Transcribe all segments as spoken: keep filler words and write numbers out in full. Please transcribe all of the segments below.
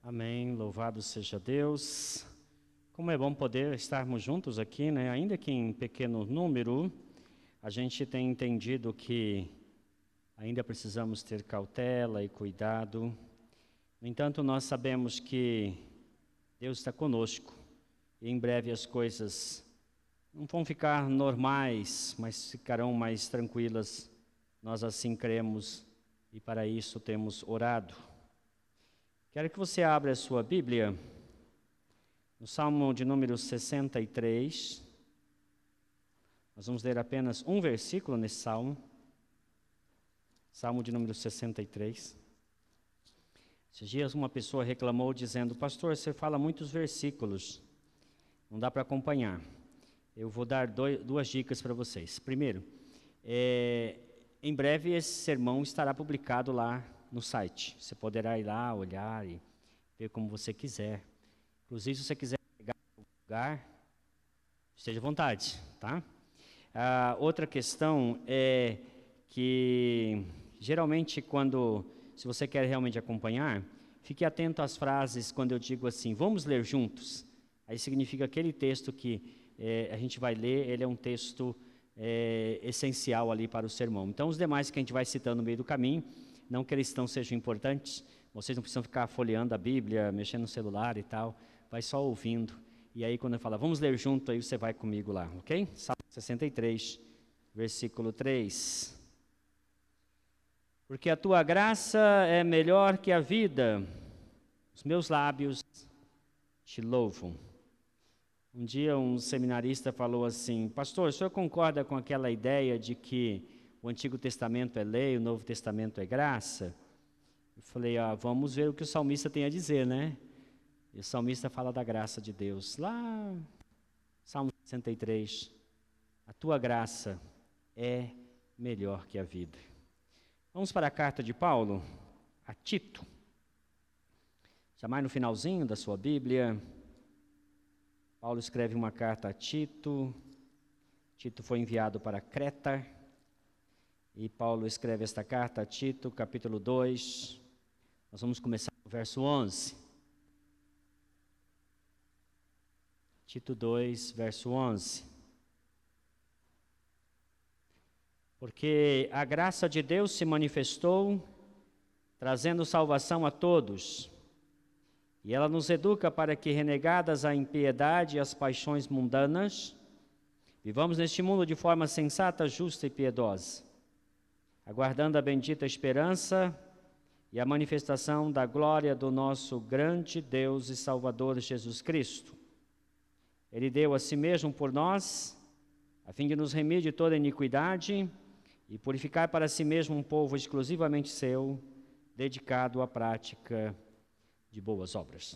Amém, louvado seja Deus. Como é bom poder estarmos juntos aqui, né? Ainda que em pequeno número, a gente tem entendido que ainda precisamos ter cautela e cuidado. No entanto, nós sabemos que Deus está conosco e em breve as coisas não vão ficar normais, mas ficarão mais tranquilas. Nós assim cremos e para isso temos orado. Quero que você abra a sua Bíblia no Salmo de número sessenta e três. Nós vamos ler apenas um versículo nesse Salmo. Salmo de número sessenta e três. Esses dias uma pessoa reclamou dizendo: pastor, você fala muitos versículos, não dá para acompanhar. Eu vou dar dois, duas dicas para vocês. Primeiro, é, em breve esse sermão estará publicado lá no site. Você poderá ir lá, olhar e ver como você quiser. Inclusive, se você quiser pegar o lugar, esteja à vontade, tá? A outra questão é que, geralmente, quando, se você quer realmente acompanhar, fique atento às frases quando eu digo assim, vamos ler juntos. Aí significa aquele texto que é, a gente vai ler, ele é um texto é, essencial ali para o sermão. Então, os demais que a gente vai citando no meio do caminho, não que eles não sejam importantes, vocês não precisam ficar folheando a Bíblia, mexendo no celular e tal, vai só ouvindo. E aí quando eu falar, vamos ler junto, aí você vai comigo lá, ok? Salmo sessenta e três, versículo três. Porque a tua graça é melhor que a vida, os meus lábios te louvam. Um dia um seminarista falou assim, pastor, o senhor concorda com aquela ideia de que o Antigo Testamento é lei, o Novo Testamento é graça? Eu falei, ah, vamos ver o que o salmista tem a dizer, né? E o salmista fala da graça de Deus. Lá, Salmo sessenta e três, a tua graça é melhor que a vida. Vamos para a carta de Paulo a Tito. Já mais no finalzinho da sua Bíblia, Paulo escreve uma carta a Tito. Tito foi enviado para Creta. E Paulo escreve esta carta a Tito, capítulo dois. Nós vamos começar no verso onze. Tito dois, verso onze. Porque a graça de Deus se manifestou, trazendo salvação a todos. E ela nos educa para que, renegadas a impiedade e as paixões mundanas, vivamos neste mundo de forma sensata, justa e piedosa, aguardando a bendita esperança e a manifestação da glória do nosso grande Deus e Salvador Jesus Cristo. Ele deu a si mesmo por nós, a fim de nos remir de toda iniquidade e purificar para si mesmo um povo exclusivamente seu, dedicado à prática de boas obras.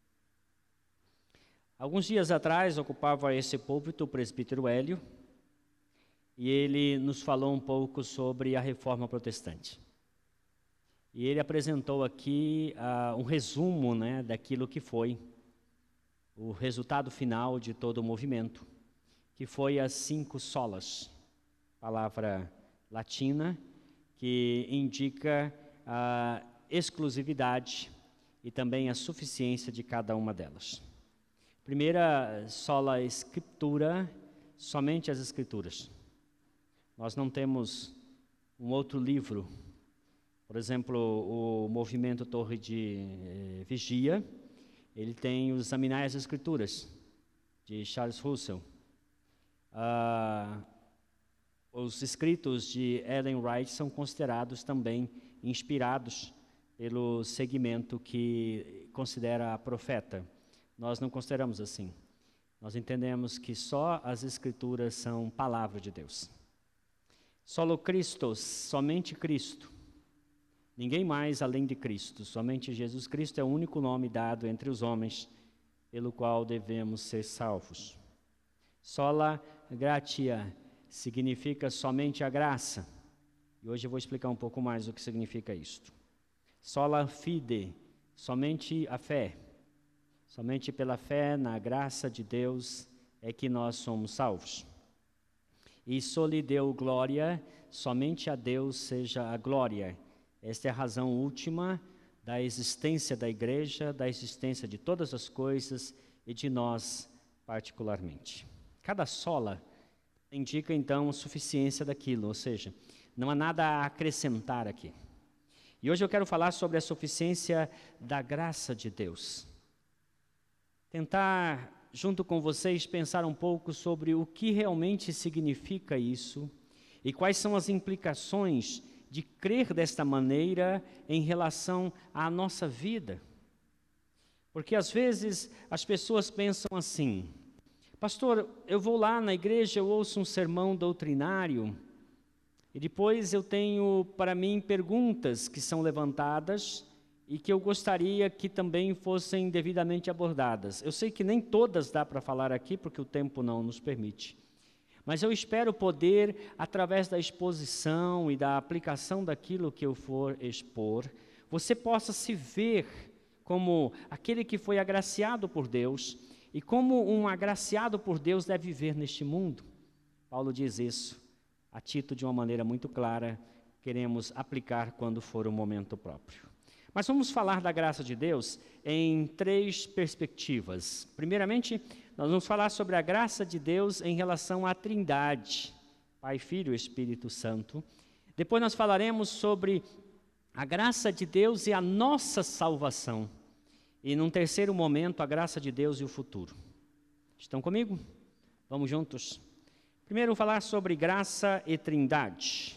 Alguns dias atrás, ocupava esse púlpito o presbítero Hélio, e ele nos falou um pouco sobre a Reforma Protestante. E ele apresentou aqui uh, um resumo, né, daquilo que foi o resultado final de todo o movimento, que foi as cinco solas, palavra latina, que indica a exclusividade e também a suficiência de cada uma delas. Primeira, sola escritura, somente as escrituras. Nós não temos um outro livro. Por exemplo, o movimento Torre de eh, Vigia, ele tem os Examinar as Escrituras, de Charles Russell. Ah, os escritos de Ellen White são considerados também inspirados pelo segmento que considera a profeta. Nós não consideramos assim. Nós entendemos que só as Escrituras são palavra de Deus. Solo Christos, somente Cristo. Ninguém mais além de Cristo. Somente Jesus Cristo é o único nome dado entre os homens pelo qual devemos ser salvos. Sola gratia significa somente a graça. E hoje eu vou explicar um pouco mais o que significa isto. Sola fide, somente a fé. Somente pela fé na graça de Deus é que nós somos salvos. E soli deu glória, somente a Deus seja a glória. Esta é a razão última da existência da igreja, da existência de todas as coisas e de nós particularmente. Cada sola indica então a suficiência daquilo, ou seja, não há nada a acrescentar aqui. E hoje eu quero falar sobre a suficiência da graça de Deus. Tentar, junto com vocês, pensar um pouco sobre o que realmente significa isso e quais são as implicações de crer desta maneira em relação à nossa vida. Porque às vezes as pessoas pensam assim: pastor, eu vou lá na igreja, eu ouço um sermão doutrinário, e depois eu tenho para mim perguntas que são levantadas e que eu gostaria que também fossem devidamente abordadas. Eu sei que nem todas dá para falar aqui, porque o tempo não nos permite. Mas eu espero poder, através da exposição e da aplicação daquilo que eu for expor, você possa se ver como aquele que foi agraciado por Deus e como um agraciado por Deus deve viver neste mundo. Paulo diz isso a Tito de uma maneira muito clara, queremos aplicar quando for o momento próprio. Mas vamos falar da graça de Deus em três perspectivas. Primeiramente, nós vamos falar sobre a graça de Deus em relação à Trindade, Pai, Filho e Espírito Santo. Depois nós falaremos sobre a graça de Deus e a nossa salvação. E num terceiro momento, a graça de Deus e o futuro. Estão comigo? Vamos juntos? Primeiro, falar sobre graça e Trindade.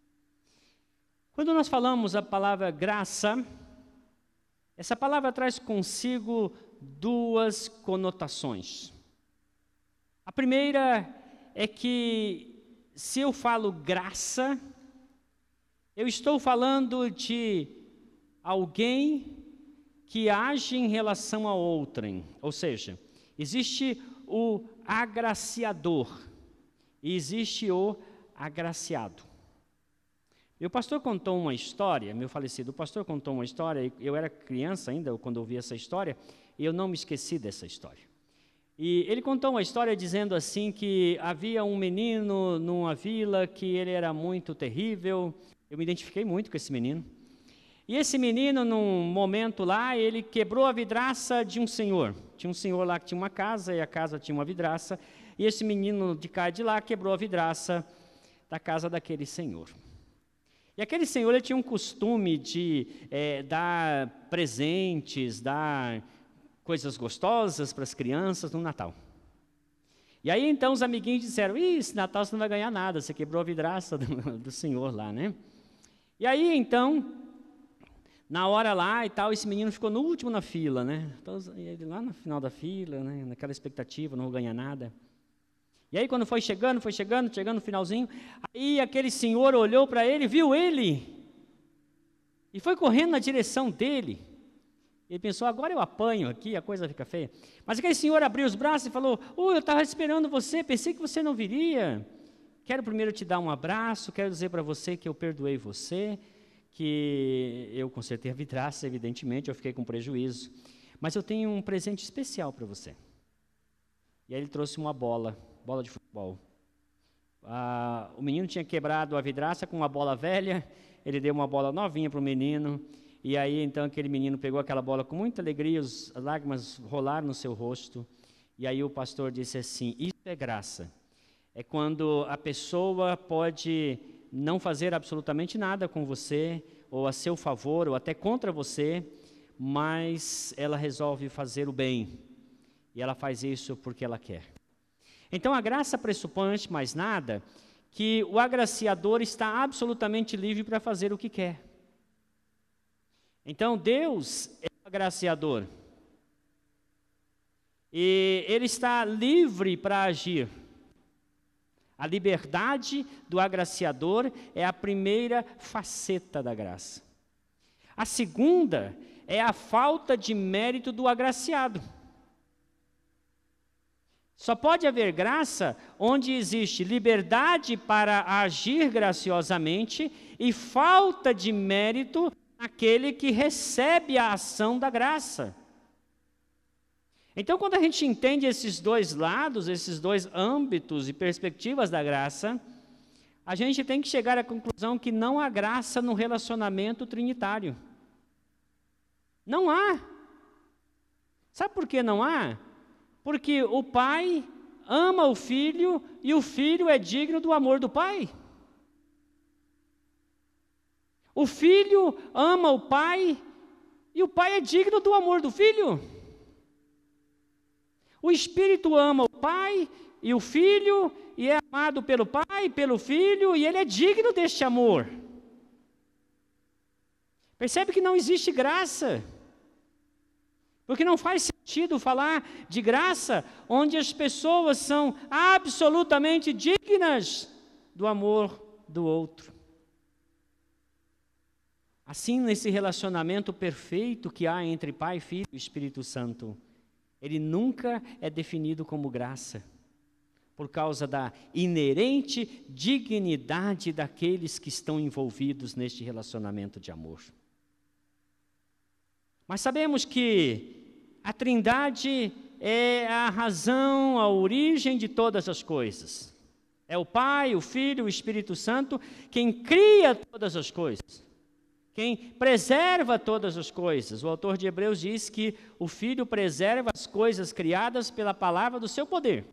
Quando nós falamos a palavra graça, essa palavra traz consigo duas conotações. A primeira é que, se eu falo graça, eu estou falando de alguém que age em relação a outrem. Ou seja, existe o agraciador e existe o agraciado. Meu pastor contou uma história, meu falecido, o pastor contou uma história, eu era criança ainda quando ouvi essa história, e eu não me esqueci dessa história. E ele contou uma história dizendo assim que havia um menino numa vila que ele era muito terrível. Eu me identifiquei muito com esse menino. E esse menino, num momento lá, ele quebrou a vidraça de um senhor. Tinha um senhor lá que tinha uma casa, e a casa tinha uma vidraça, e esse menino de cá e de lá quebrou a vidraça da casa daquele senhor. E aquele senhor, ele tinha um costume de é, dar presentes, dar coisas gostosas para as crianças no Natal. E aí, então, os amiguinhos disseram: ih, esse Natal você não vai ganhar nada, você quebrou a vidraça do, do senhor lá, né? E aí, então, na hora lá e tal, esse menino ficou no último na fila, né? Então, ele lá no final da fila, né? Naquela expectativa, não vou ganhar nada. E aí, quando foi chegando, foi chegando, chegando no finalzinho, aí aquele senhor olhou para ele, viu ele, e foi correndo na direção dele. Ele pensou: agora eu apanho aqui, a coisa fica feia. Mas aquele senhor abriu os braços e falou: oh, eu estava esperando você, pensei que você não viria. Quero primeiro te dar um abraço, quero dizer para você que eu perdoei você, que eu consertei a vidraça, evidentemente, eu fiquei com prejuízo. Mas eu tenho um presente especial para você. E aí ele trouxe uma bola. Bola de futebol. Ah, o menino tinha quebrado a vidraça com uma bola velha, ele deu uma bola novinha para o menino, e aí então aquele menino pegou aquela bola com muita alegria, as lágrimas rolaram no seu rosto, e aí o pastor disse assim: isso é graça. É quando a pessoa pode não fazer absolutamente nada com você, ou a seu favor, ou até contra você, mas ela resolve fazer o bem, e ela faz isso porque ela quer. Então, a graça pressupõe, antes de mais nada, que o agraciador está absolutamente livre para fazer o que quer. Então, Deus é o agraciador. E Ele está livre para agir. A liberdade do agraciador é a primeira faceta da graça. A segunda é a falta de mérito do agraciado. Só pode haver graça onde existe liberdade para agir graciosamente e falta de mérito naquele que recebe a ação da graça. Então, quando a gente entende esses dois lados, esses dois âmbitos e perspectivas da graça, a gente tem que chegar à conclusão que não há graça no relacionamento trinitário. Não há. Sabe por que não há? Porque o pai ama o filho e o filho é digno do amor do pai. O filho ama o pai e o pai é digno do amor do filho. O Espírito ama o pai e o filho e é amado pelo pai, pelo filho, e ele é digno deste amor. Percebe que não existe graça. Porque não faz sentido falar de graça onde as pessoas são absolutamente dignas do amor do outro. Assim, nesse relacionamento perfeito que há entre Pai, Filho e Espírito Santo, ele nunca é definido como graça, por causa da inerente dignidade daqueles que estão envolvidos neste relacionamento de amor. Mas sabemos que a Trindade é a razão, a origem de todas as coisas. É o Pai, o Filho, o Espírito Santo quem cria todas as coisas, quem preserva todas as coisas. O autor de Hebreus diz que o Filho preserva as coisas criadas pela palavra do seu poder.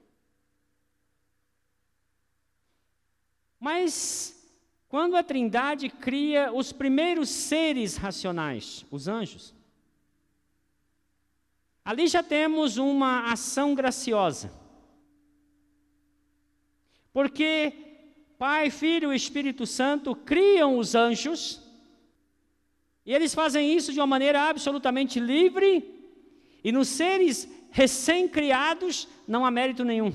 Mas quando a Trindade cria os primeiros seres racionais, os anjos, ali já temos uma ação graciosa. Porque Pai, Filho e Espírito Santo criam os anjos, e eles fazem isso de uma maneira absolutamente livre, e nos seres recém-criados não há mérito nenhum.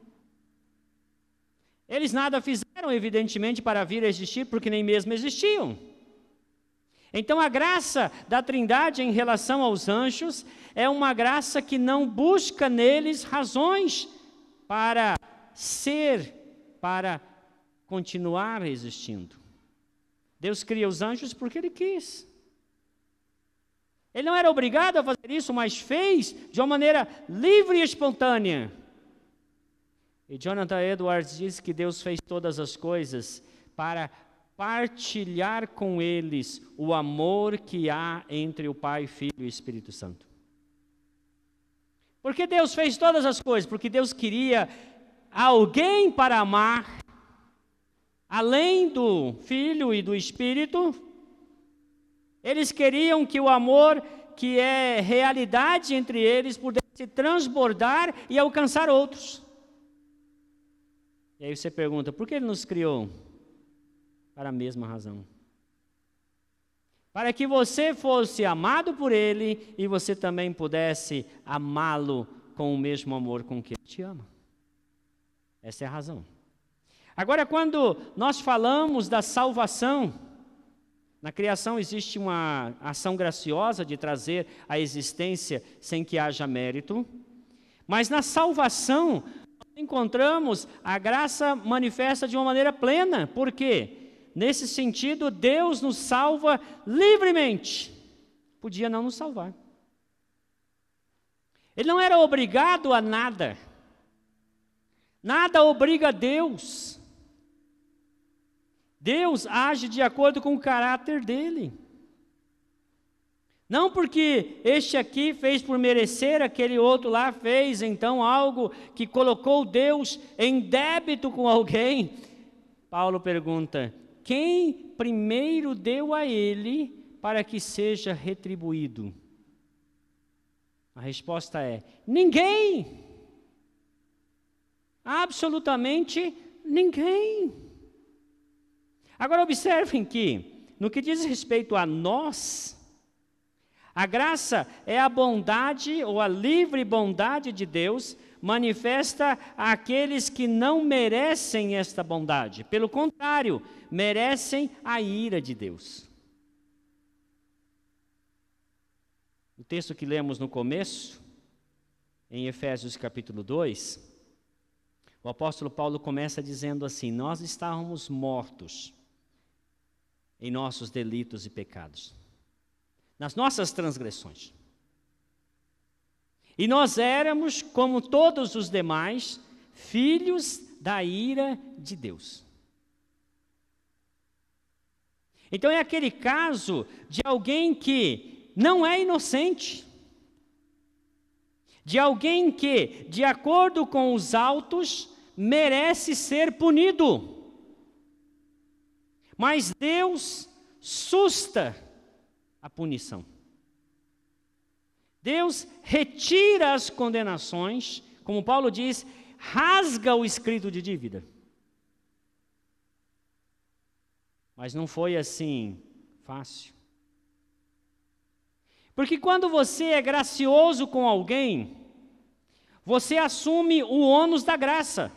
Eles nada fizeram, evidentemente, para vir a existir, porque nem mesmo existiam. Então a graça da Trindade em relação aos anjos é uma graça que não busca neles razões para ser, para continuar existindo. Deus cria os anjos porque Ele quis. Ele não era obrigado a fazer isso, mas fez de uma maneira livre e espontânea. E Jonathan Edwards diz que Deus fez todas as coisas para partilhar com eles o amor que há entre o Pai, Filho e Espírito Santo. Por que Deus fez todas as coisas? Porque Deus queria alguém para amar, além do Filho e do Espírito. Eles queriam que o amor, que é realidade entre eles, pudesse transbordar e alcançar outros. E aí você pergunta, por que Ele nos criou? Para a mesma razão. Para que você fosse amado por Ele e você também pudesse amá-lo com o mesmo amor com que Ele te ama. Essa é a razão. Agora, quando nós falamos da salvação, na criação existe uma ação graciosa de trazer a existência sem que haja mérito, mas na salvação nós encontramos a graça manifesta de uma maneira plena. Por quê? Nesse sentido, Deus nos salva livremente. Podia não nos salvar. Ele não era obrigado a nada. Nada obriga a Deus. Deus age de acordo com o caráter dele. Não porque este aqui fez por merecer, aquele outro lá fez, então algo que colocou Deus em débito com alguém. Paulo pergunta, quem primeiro deu a ele para que seja retribuído? A resposta é, ninguém. Absolutamente ninguém. Agora observem que, no que diz respeito a nós, a graça é a bondade ou a livre bondade de Deus manifesta àqueles que não merecem esta bondade. Pelo contrário, merecem a ira de Deus. O texto que lemos no começo, em Efésios capítulo dois, o apóstolo Paulo começa dizendo assim, nós estávamos mortos em nossos delitos e pecados, nas nossas transgressões. E nós éramos, como todos os demais, filhos da ira de Deus. Então é aquele caso de alguém que não é inocente, de alguém que, de acordo com os autos, merece ser punido. Mas Deus susta a punição. Deus retira as condenações, como Paulo diz, rasga o escrito de dívida. Mas não foi assim fácil. Porque quando você é gracioso com alguém, você assume o ônus da graça.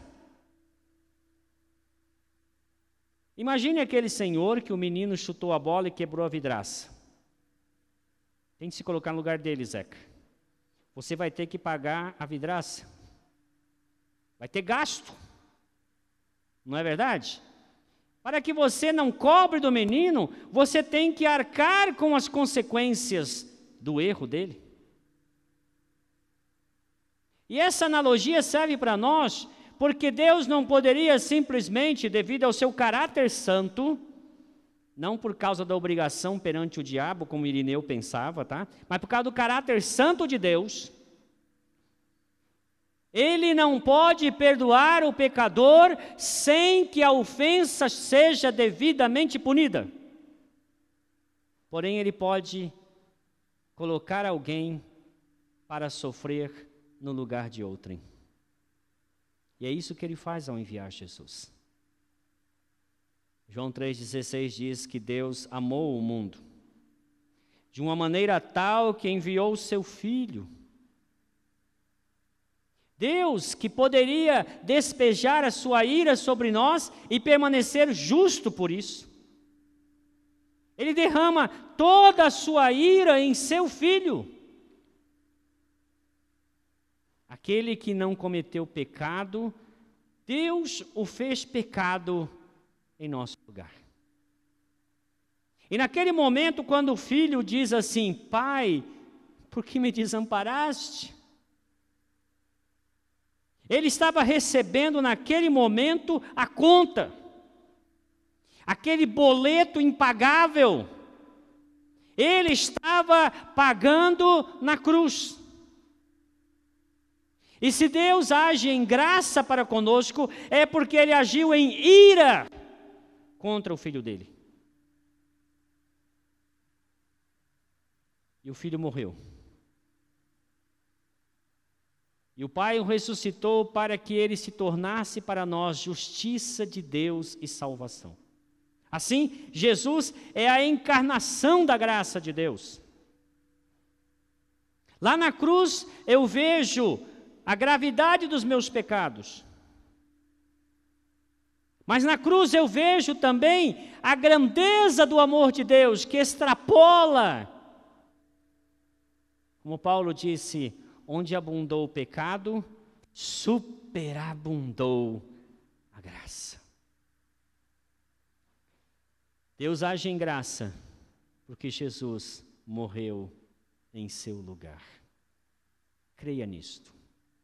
Imagine aquele senhor que o menino chutou a bola e quebrou a vidraça. Tente se colocar no lugar dele, Zeca. Você vai ter que pagar a vidraça. Vai ter gasto. Não é verdade? Para que você não cobre do menino, você tem que arcar com as consequências do erro dele. E essa analogia serve para nós, porque Deus não poderia simplesmente, devido ao seu caráter santo, não por causa da obrigação perante o diabo, como Irineu pensava, tá? Mas por causa do caráter santo de Deus, Ele não pode perdoar o pecador sem que a ofensa seja devidamente punida. Porém, Ele pode colocar alguém para sofrer no lugar de outrem. E é isso que Ele faz ao enviar Jesus. João três dezesseis diz que Deus amou o mundo de uma maneira tal que enviou o seu Filho. Deus, que poderia despejar a sua ira sobre nós e permanecer justo por isso, Ele derrama toda a sua ira em seu Filho. Aquele que não cometeu pecado, Deus o fez pecado em nosso lugar. E naquele momento, quando o filho diz assim: Pai, por que me desamparaste? Ele estava recebendo naquele momento a conta, aquele boleto impagável. Ele estava pagando na cruz. E se Deus age em graça para conosco, é porque Ele agiu em ira contra o filho dele. E o filho morreu. E o Pai o ressuscitou para que ele se tornasse para nós justiça de Deus e salvação. Assim, Jesus é a encarnação da graça de Deus. Lá na cruz eu vejo a gravidade dos meus pecados. Mas na cruz eu vejo também a grandeza do amor de Deus, que extrapola. Como Paulo disse, onde abundou o pecado, superabundou a graça. Deus age em graça, porque Jesus morreu em seu lugar. Creia nisto.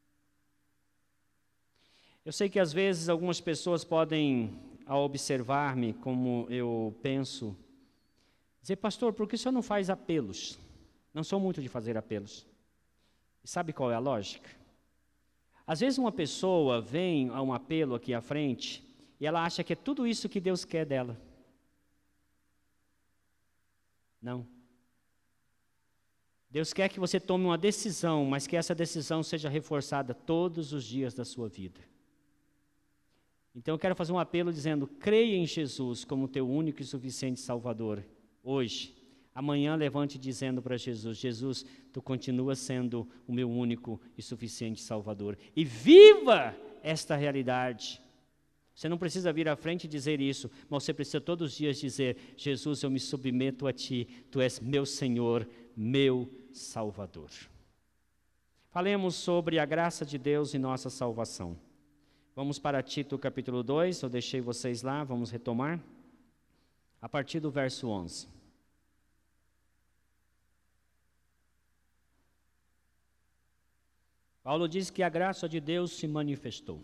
Eu sei que às vezes algumas pessoas podem, ao observar-me como eu penso, dizer: pastor, por que o senhor não faz apelos? Não sou muito de fazer apelos. E sabe qual é a lógica? Às vezes uma pessoa vem a um apelo aqui à frente e ela acha que é tudo isso que Deus quer dela. Não. Deus quer que você tome uma decisão, mas que essa decisão seja reforçada todos os dias da sua vida. Então eu quero fazer um apelo dizendo: creia em Jesus como teu único e suficiente Salvador. Hoje, amanhã levante dizendo para Jesus: Jesus, tu continuas sendo o meu único e suficiente Salvador. E viva esta realidade. Você não precisa vir à frente e dizer isso, mas você precisa todos os dias dizer: Jesus, eu me submeto a ti, tu és meu Senhor, meu Salvador. Falemos sobre a graça de Deus e nossa salvação. Vamos para Tito capítulo dois, eu deixei vocês lá, vamos retomar. A partir do verso onze. Paulo diz que a graça de Deus se manifestou.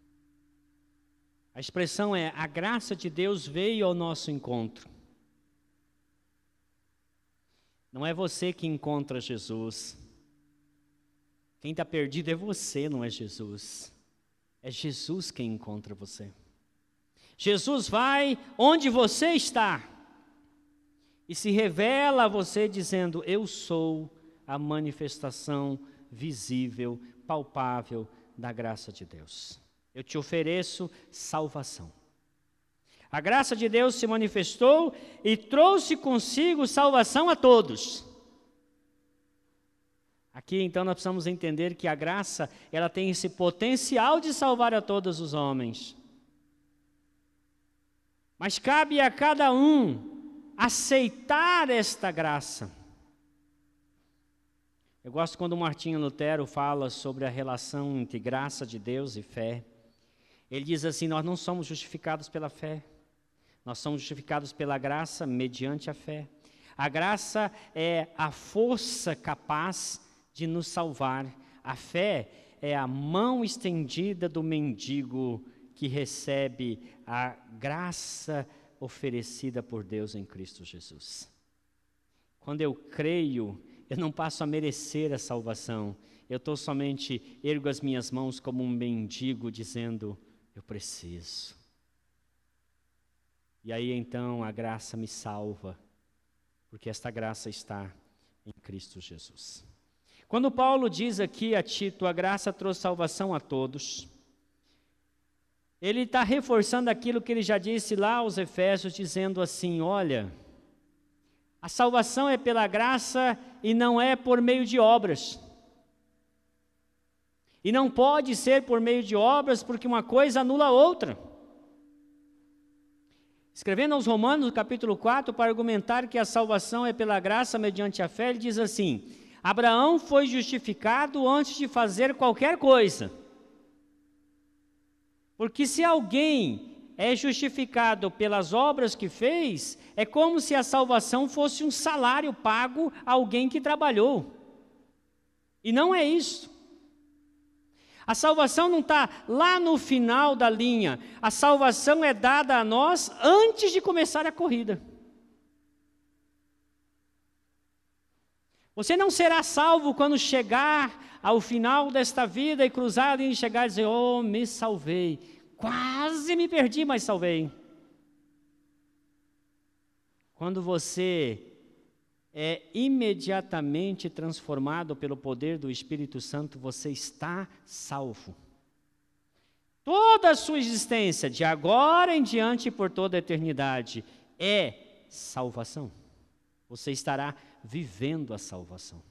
A expressão é: a graça de Deus veio ao nosso encontro. Não é você que encontra Jesus. Quem está perdido é você, não é Jesus. É Jesus quem encontra você. Jesus vai onde você está e se revela a você dizendo: eu sou a manifestação visível, palpável da graça de Deus. Eu te ofereço salvação. A graça de Deus se manifestou e trouxe consigo salvação a todos. Aqui então nós precisamos entender que a graça, ela tem esse potencial de salvar a todos os homens. Mas cabe a cada um aceitar esta graça. Eu gosto quando Martinho Lutero fala sobre a relação entre graça de Deus e fé. Ele diz assim: nós não somos justificados pela fé, nós somos justificados pela graça mediante a fé. A graça é a força capaz de nos salvar. A fé é a mão estendida do mendigo que recebe a graça oferecida por Deus em Cristo Jesus. Quando eu creio, eu não passo a merecer a salvação. Eu estou somente, ergo as minhas mãos como um mendigo dizendo: eu preciso. E aí então a graça me salva, porque esta graça está em Cristo Jesus. Quando Paulo diz aqui a Tito: a graça trouxe salvação a todos, ele está reforçando aquilo que ele já disse lá aos Efésios, dizendo assim: olha, a salvação é pela graça e não é por meio de obras. E não pode ser por meio de obras, porque uma coisa anula a outra. Escrevendo aos Romanos, no capítulo quatro, para argumentar que a salvação é pela graça mediante a fé, ele diz assim: Abraão foi justificado antes de fazer qualquer coisa. Porque se alguém é justificado pelas obras que fez, é como se a salvação fosse um salário pago a alguém que trabalhou. E não é isso. A salvação não está lá no final da linha. A salvação é dada a nós antes de começar a corrida. Você não será salvo quando chegar ao final desta vida e cruzar e chegar e dizer: oh, me salvei. Quase me perdi, mas salvei. Quando você é imediatamente transformado pelo poder do Espírito Santo, você está salvo. Toda a sua existência, de agora em diante e por toda a eternidade, é salvação. Você estará vivendo a salvação.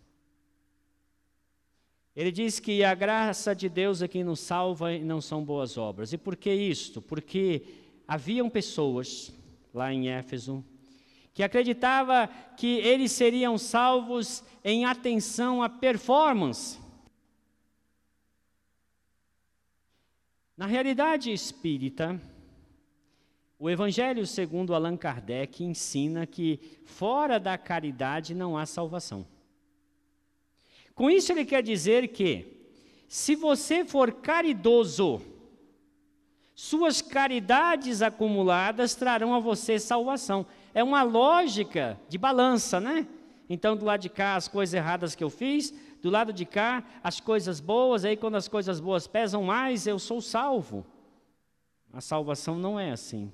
Ele diz que a graça de Deus é quem nos salva e não são boas obras. E por que isto? Porque haviam pessoas lá em Éfeso que acreditavam que eles seriam salvos em atenção à performance. Na realidade espírita, o Evangelho segundo Allan Kardec ensina que fora da caridade não há salvação. Com isso ele quer dizer que, se você for caridoso, suas caridades acumuladas trarão a você salvação. É uma lógica de balança, né? Então, do lado de cá, as coisas erradas que eu fiz, do lado de cá, as coisas boas, aí quando as coisas boas pesam mais, eu sou salvo. A salvação não é assim.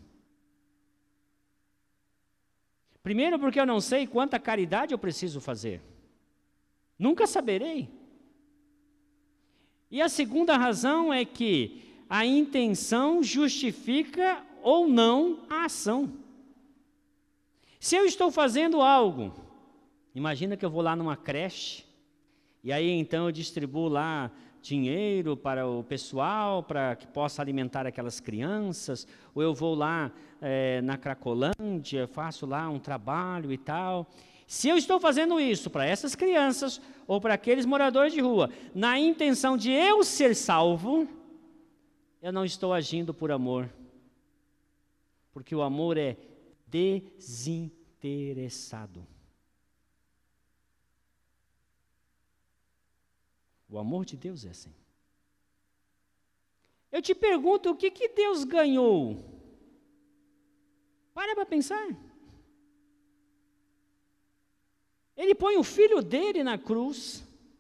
Primeiro, porque eu não sei quanta caridade eu preciso fazer. Nunca saberei. E a segunda razão é que a intenção justifica ou não a ação. Se eu estou fazendo algo, imagina que eu vou lá numa creche, e aí então eu distribuo lá dinheiro para o pessoal, para que possa alimentar aquelas crianças, ou eu vou lá é, na Cracolândia, faço lá um trabalho e tal. Se eu estou fazendo isso para essas crianças ou para aqueles moradores de rua, na intenção de eu ser salvo, eu não estou agindo por amor. Porque o amor é desinteressado. O amor de Deus é assim. Eu te pergunto, o que, que Deus ganhou? Para para pensar. Ele põe o filho dele na cruz.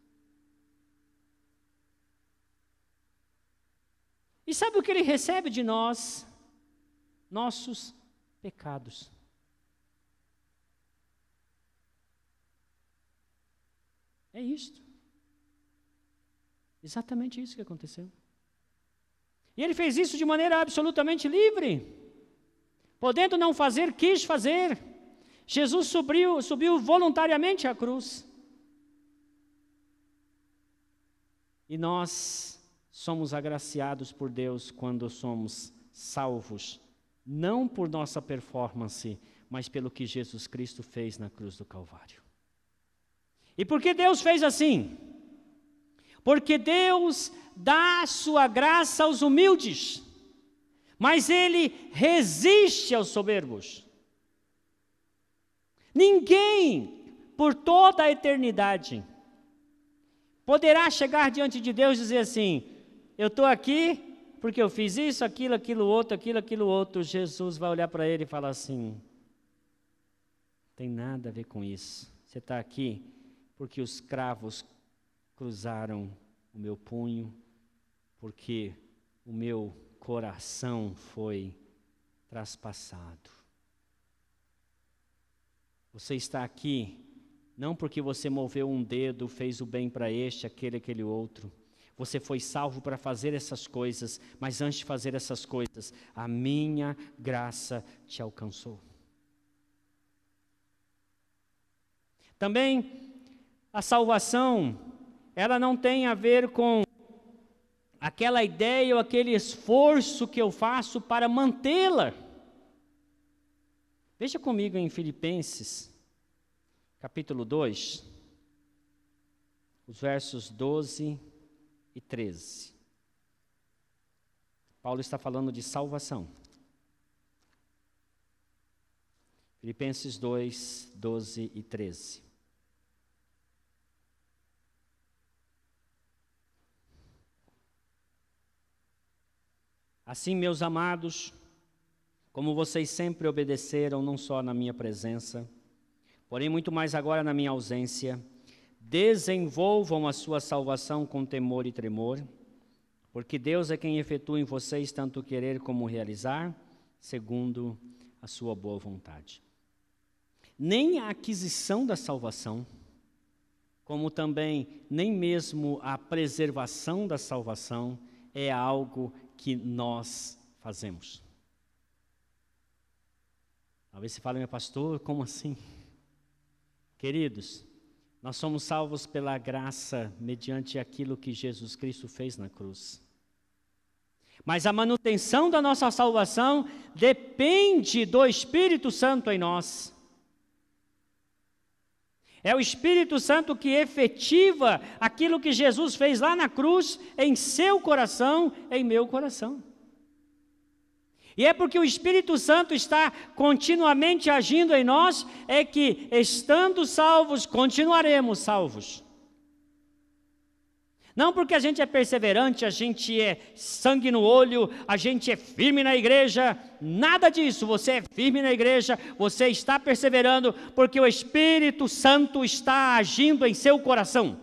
E sabe o que ele recebe de nós? Nossos pecados. É isto. Exatamente isso que aconteceu. E ele fez isso de maneira absolutamente livre. Podendo não fazer, quis fazer. Jesus subiu, subiu voluntariamente à cruz. E nós somos agraciados por Deus quando somos salvos, não por nossa performance, mas pelo que Jesus Cristo fez na cruz do Calvário. E por que Deus fez assim? Porque Deus dá a sua graça aos humildes, mas Ele resiste aos soberbos. Ninguém, por toda a eternidade, poderá chegar diante de Deus e dizer assim, eu estou aqui porque eu fiz isso, aquilo, aquilo outro, aquilo, aquilo outro. Jesus vai olhar para ele e falar assim, não tem nada a ver com isso. Você está aqui porque os cravos cruzaram o meu punho, porque o meu coração foi traspassado. Você está aqui não porque você moveu um dedo, fez o bem para este, aquele, aquele outro. Você foi salvo para fazer essas coisas, mas antes de fazer essas coisas, a minha graça te alcançou. Também, a salvação, ela não tem a ver com aquela ideia ou aquele esforço que eu faço para mantê-la. Veja comigo em Filipenses, capítulo dois, os versos doze e treze. Paulo está falando de salvação. Filipenses dois, doze e treze. Assim, meus amados, como vocês sempre obedeceram, não só na minha presença, porém muito mais agora na minha ausência, desenvolvam a sua salvação com temor e tremor, porque Deus é quem efetua em vocês tanto querer como realizar, segundo a sua boa vontade. Nem a aquisição da salvação, como também nem mesmo a preservação da salvação, é algo que nós fazemos. Talvez você fale, meu pastor, como assim? Queridos, nós somos salvos pela graça mediante aquilo que Jesus Cristo fez na cruz. Mas a manutenção da nossa salvação depende do Espírito Santo em nós. É o Espírito Santo que efetiva aquilo que Jesus fez lá na cruz, em seu coração, em meu coração. E é porque o Espírito Santo está continuamente agindo em nós, é que, estando salvos, continuaremos salvos. Não porque a gente é perseverante, a gente é sangue no olho, a gente é firme na igreja, nada disso. Você é firme na igreja, você está perseverando, porque o Espírito Santo está agindo em seu coração.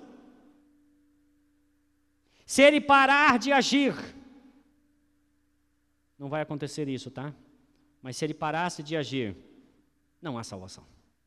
Se ele parar de agir, não vai acontecer isso, tá? Mas se ele parasse de agir, não há salvação.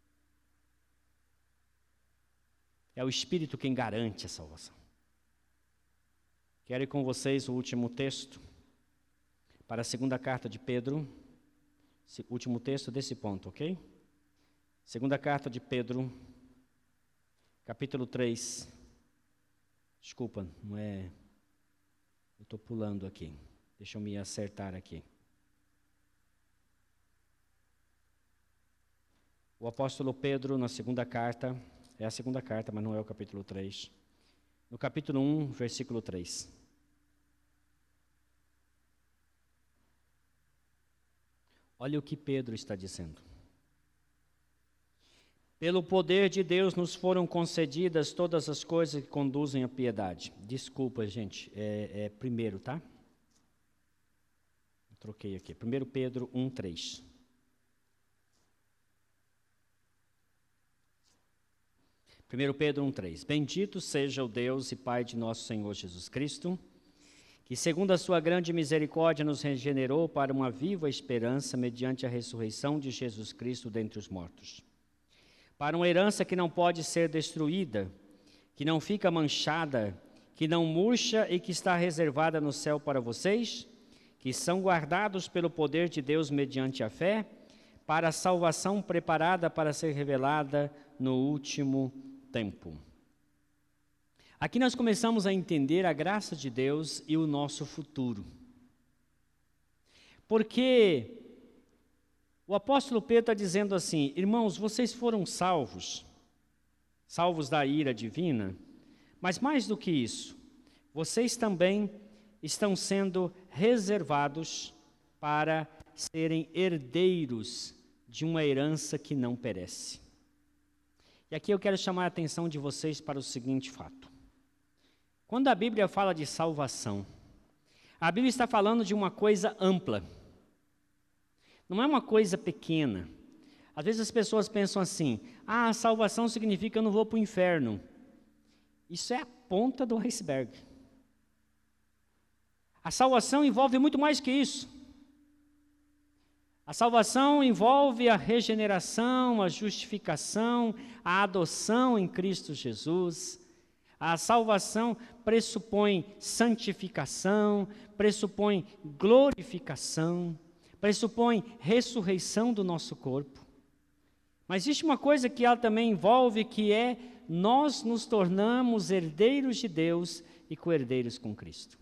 É o Espírito quem garante a salvação. Quero ir com vocês o último texto, para a segunda carta de Pedro, último texto desse ponto, ok? Segunda carta de Pedro, capítulo três, desculpa, não é, eu estou pulando aqui, deixa eu me acertar aqui. O apóstolo Pedro, na segunda carta, é a segunda carta, mas não é o capítulo três, no capítulo um, versículo três. Olha o que Pedro está dizendo. Pelo poder de Deus nos foram concedidas todas as coisas que conduzem à piedade. Desculpa, gente, é, é primeiro, tá? Troquei aqui. primeiro Pedro um, três. primeiro Pedro um, três. Bendito seja o Deus e Pai de nosso Senhor Jesus Cristo, que segundo a sua grande misericórdia nos regenerou para uma viva esperança mediante a ressurreição de Jesus Cristo dentre os mortos, para uma herança que não pode ser destruída, que não fica manchada, que não murcha e que está reservada no céu para vocês, que são guardados pelo poder de Deus mediante a fé, para a salvação preparada para ser revelada no último tempo. Aqui nós começamos a entender a graça de Deus e o nosso futuro. Porque o apóstolo Pedro está dizendo assim: irmãos, vocês foram salvos, salvos da ira divina, mas mais do que isso, vocês também estão sendo reservados para serem herdeiros de uma herança que não perece. E aqui eu quero chamar a atenção de vocês para o seguinte fato. Quando a Bíblia fala de salvação, a Bíblia está falando de uma coisa ampla. Não é uma coisa pequena. Às vezes as pessoas pensam assim: ah, salvação significa que eu não vou para o inferno. Isso é a ponta do iceberg. A salvação envolve muito mais que isso. A salvação envolve a regeneração, a justificação, a adoção em Cristo Jesus. A salvação pressupõe santificação, pressupõe glorificação, pressupõe ressurreição do nosso corpo. Mas existe uma coisa que ela também envolve, que é nós nos tornamos herdeiros de Deus e co-herdeiros com Cristo.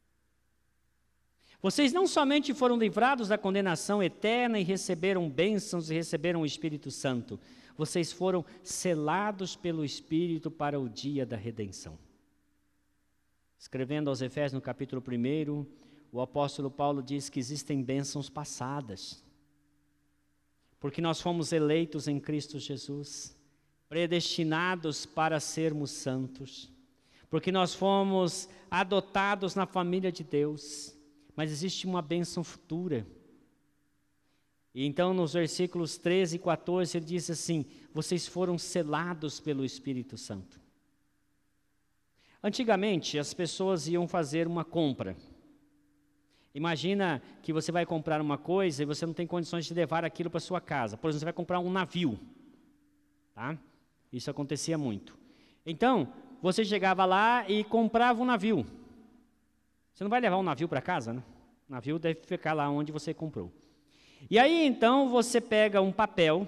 Vocês não somente foram livrados da condenação eterna e receberam bênçãos e receberam o Espírito Santo, vocês foram selados pelo Espírito para o dia da redenção. Escrevendo aos Efésios no capítulo um, o apóstolo Paulo diz que existem bênçãos passadas, porque nós fomos eleitos em Cristo Jesus, predestinados para sermos santos, porque nós fomos adotados na família de Deus, mas existe uma bênção futura. E então nos versículos treze e quatorze ele diz assim: vocês foram selados pelo Espírito Santo. Antigamente as pessoas iam fazer uma compra. Imagina que você vai comprar uma coisa e você não tem condições de levar aquilo para sua casa. Por exemplo, você vai comprar um navio, tá? Isso acontecia muito. Então, você chegava lá e comprava um navio. Você não vai levar um navio para casa, né? O navio deve ficar lá onde você comprou. E aí, então, você pega um papel,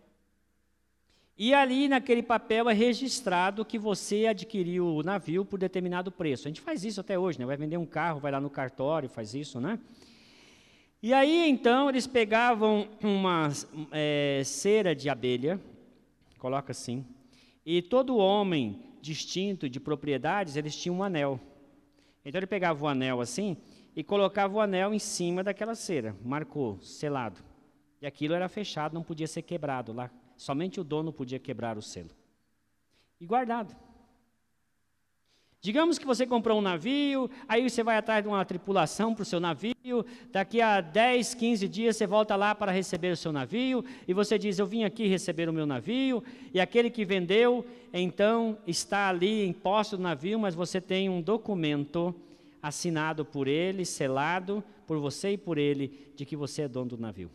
e ali naquele papel é registrado que você adquiriu o navio por determinado preço. A gente faz isso até hoje, né? Vai vender um carro, vai lá no cartório, faz isso, né? E aí, então, eles pegavam uma é, cera de abelha, coloca assim, e todo homem distinto de propriedades, eles tinham um anel. Então, ele pegava o anel assim e colocava o anel em cima daquela cera, marcou, selado. E aquilo era fechado, não podia ser quebrado lá. Somente o dono podia quebrar o selo. E guardado. Digamos que você comprou um navio, aí você vai atrás de uma tripulação para o seu navio, daqui a dez, quinze dias você volta lá para receber o seu navio, e você diz: eu vim aqui receber o meu navio, e aquele que vendeu, então, está ali em posse do navio, mas você tem um documento assinado por ele, selado por você e por ele, de que você é dono do navio.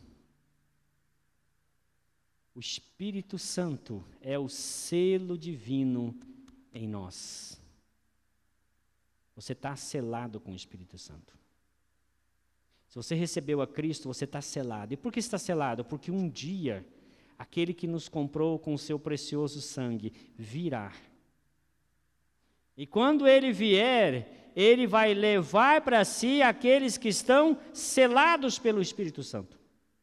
O Espírito Santo é o selo divino em nós. Você está selado com o Espírito Santo. Se você recebeu a Cristo, você está selado. E por que está selado? Porque um dia, aquele que nos comprou com o seu precioso sangue virá. E quando ele vier, ele vai levar para si aqueles que estão selados pelo Espírito Santo.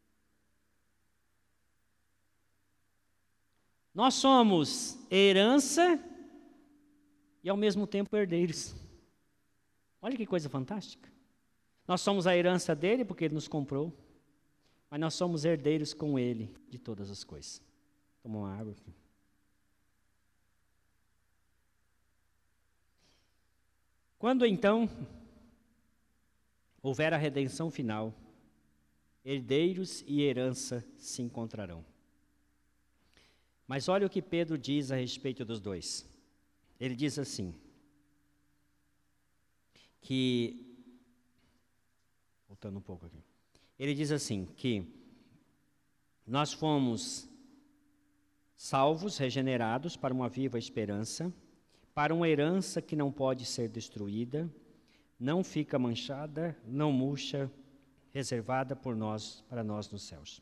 Nós somos herança e ao mesmo tempo herdeiros. Olha que coisa fantástica. Nós somos a herança dele porque ele nos comprou, mas nós somos herdeiros com ele de todas as coisas. Toma uma água aqui. Quando então houver a redenção final, herdeiros e herança se encontrarão. Mas olha o que Pedro diz a respeito dos dois. Ele diz assim, que, voltando um pouco aqui, ele diz assim, que nós fomos salvos, regenerados para uma viva esperança, para uma herança que não pode ser destruída, não fica manchada, não murcha, reservada por nós, para nós nos céus.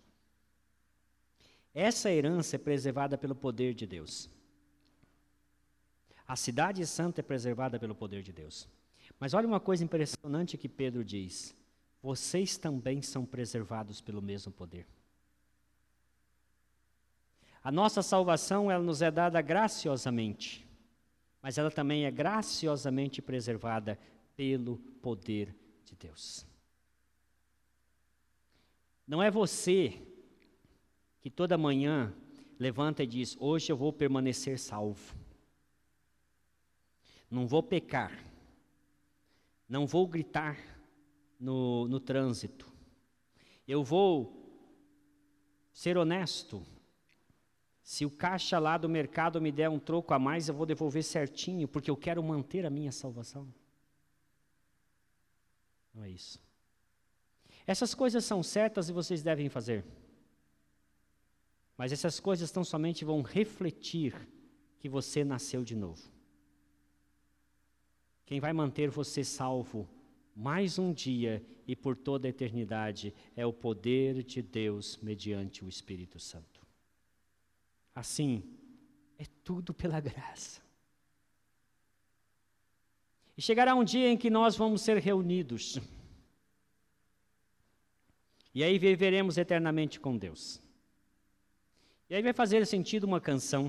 Essa herança é preservada pelo poder de Deus. A cidade santa é preservada pelo poder de Deus. Mas olha uma coisa impressionante que Pedro diz: vocês também são preservados pelo mesmo poder. A nossa salvação, ela nos é dada graciosamente, mas ela também é graciosamente preservada pelo poder de Deus. Não é você que toda manhã levanta e diz: hoje eu vou permanecer salvo. Não vou pecar. Não vou gritar no, no trânsito. Eu vou ser honesto. Se o caixa lá do mercado me der um troco a mais, eu vou devolver certinho, porque eu quero manter a minha salvação. Não é isso. Essas coisas são certas e vocês devem fazer. Mas essas coisas tão somente vão refletir que você nasceu de novo. Quem vai manter você salvo mais um dia e por toda a eternidade é o poder de Deus mediante o Espírito Santo. Assim, é tudo pela graça. E chegará um dia em que nós vamos ser reunidos. E aí viveremos eternamente com Deus. E aí vai fazer sentido uma canção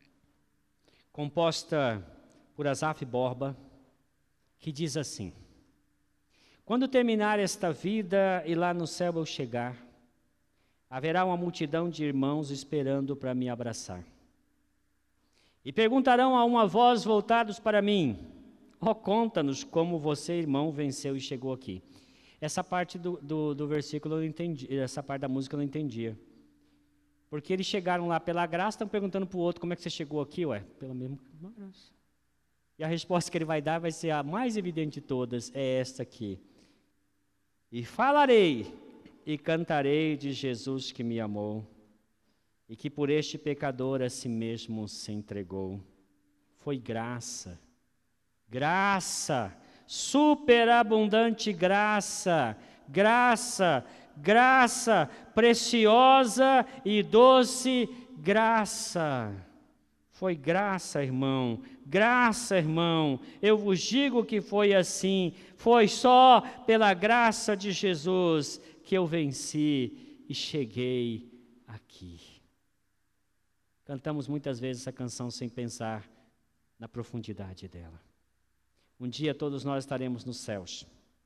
composta por Asaf Borba, que diz assim: quando terminar esta vida e lá no céu eu chegar, haverá uma multidão de irmãos esperando para me abraçar. E perguntarão a uma voz voltados para mim: ó, oh, conta-nos como você, irmão, venceu e chegou aqui. Essa parte do, do, do versículo eu não entendi, essa parte da música eu não entendia. Porque eles chegaram lá pela graça, estão perguntando para o outro: como é que você chegou aqui? Ué, pela mesma graça. E a resposta que ele vai dar vai ser a mais evidente de todas, é esta aqui: e falarei e cantarei de Jesus que me amou, e que por este pecador a si mesmo se entregou. Foi graça, graça, superabundante graça, graça, graça, preciosa e doce graça. Foi graça, irmão, graça, irmão. Eu vos digo que foi assim. Foi só pela graça de Jesus que eu venci e cheguei aqui. Cantamos muitas vezes essa canção sem pensar na profundidade dela. Um dia todos nós estaremos nos céus.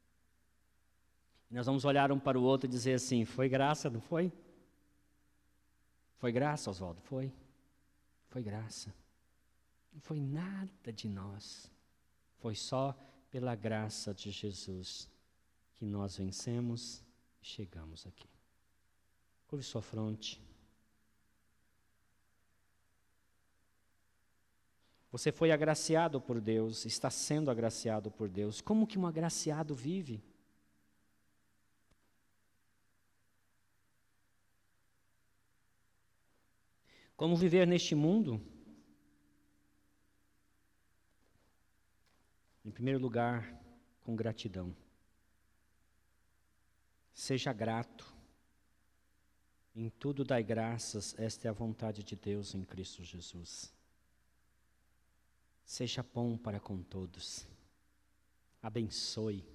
E nós vamos olhar um para o outro e dizer assim: foi graça, não foi? Foi graça, Oswaldo? Foi. Foi graça. Não foi nada de nós. Foi só pela graça de Jesus que nós vencemos e chegamos aqui. Curve sua fronte. Você foi agraciado por Deus, está sendo agraciado por Deus. Como que um agraciado vive? Como viver neste mundo? Em primeiro lugar, com gratidão. Seja grato. Em tudo dai graças, esta é a vontade de Deus em Cristo Jesus. Seja bom para com todos. Abençoe.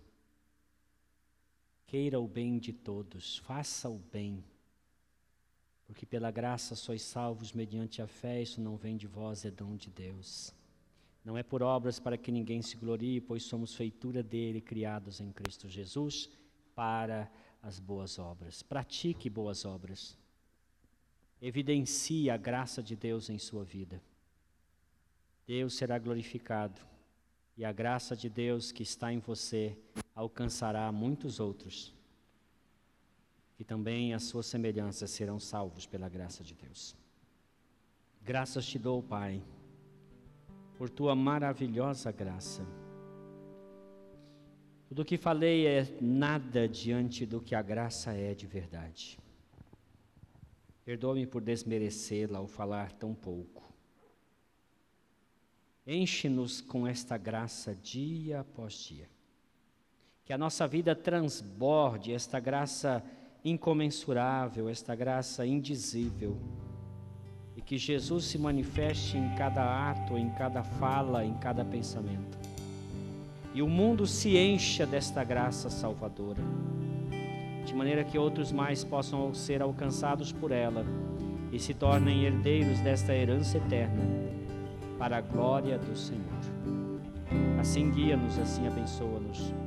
Queira o bem de todos. Faça o bem. Porque pela graça sois salvos mediante a fé, isso não vem de vós, é dom de Deus. Não é por obras para que ninguém se glorie, pois somos feitura dele, criados em Cristo Jesus, para as boas obras. Pratique boas obras. Evidencie a graça de Deus em sua vida. Deus será glorificado, e a graça de Deus que está em você alcançará muitos outros, que também a sua semelhança serão salvos pela graça de Deus. Graças te dou, Pai, por tua maravilhosa graça. Tudo o que falei é nada diante do que a graça é de verdade. Perdoa-me por desmerecê-la ao falar tão pouco. Enche-nos com esta graça dia após dia. Que a nossa vida transborde esta graça incomensurável, esta graça indizível. E que Jesus se manifeste em cada ato, em cada fala, em cada pensamento. E o mundo se encha desta graça salvadora, de maneira que outros mais possam ser alcançados por ela e se tornem herdeiros desta herança eterna, para a glória do Senhor. Assim guia-nos, assim abençoa-nos.